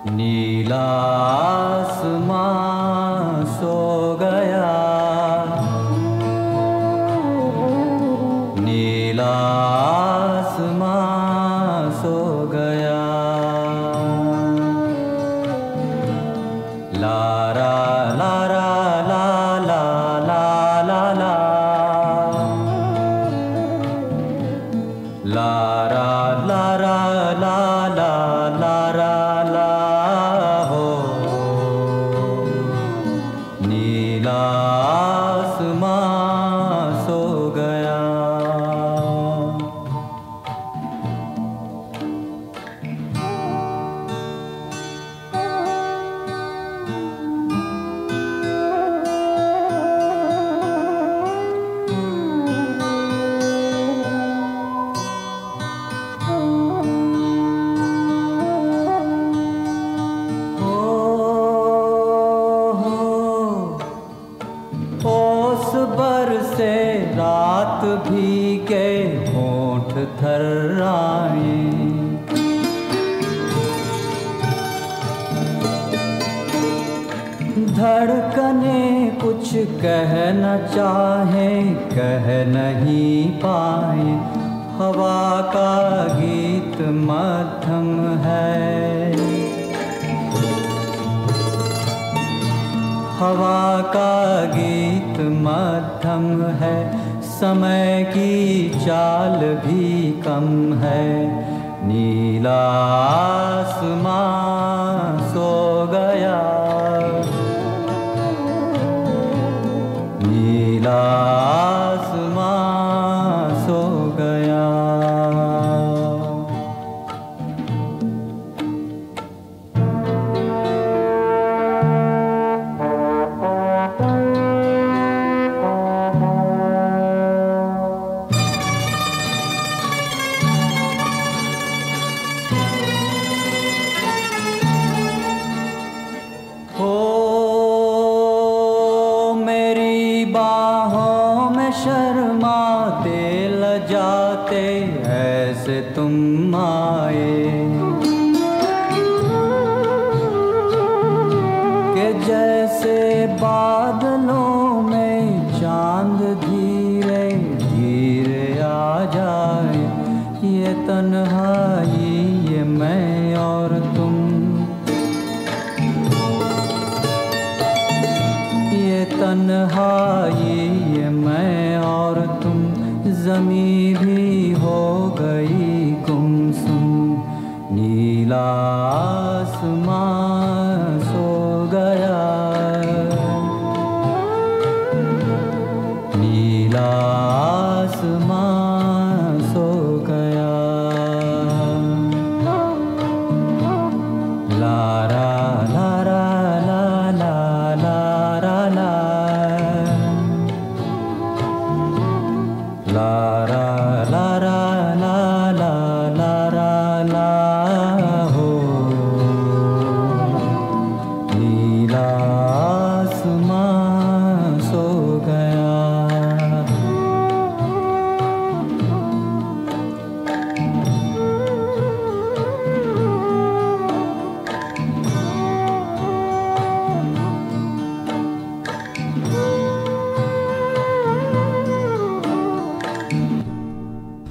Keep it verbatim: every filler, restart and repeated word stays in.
नीला आसमां सो गया, नीला आसमां सो गया। लारा लारा ला ला ला ला ला, लारा लारा ला ला लारा ला हो। नीला आसमां सो गया। ओस बरसे रात भीगे होंठ थर्राए, धड़कने कुछ कह न चाहे कह नहीं पाए। हवा का गीत मध्यम है, हवा का गीत मध्यम है। समय की चाल भी कम है। नीला आसमां सो गया, नीला आसमां सो गया। बाहों में शर्माते लजाते ऐसे तुम आए, कि जैसे बादलों में चांद धीरे धीरे आ जाए। ये तन्हाई ये मैं और तुम, ये तन्हाई ये मैं और तुम। ज़मीं भी हो गई गुमसुम। नीला आसमां सो गया, नीला आसमां सो गया। लारा लारा ला ला लारा ला, लारा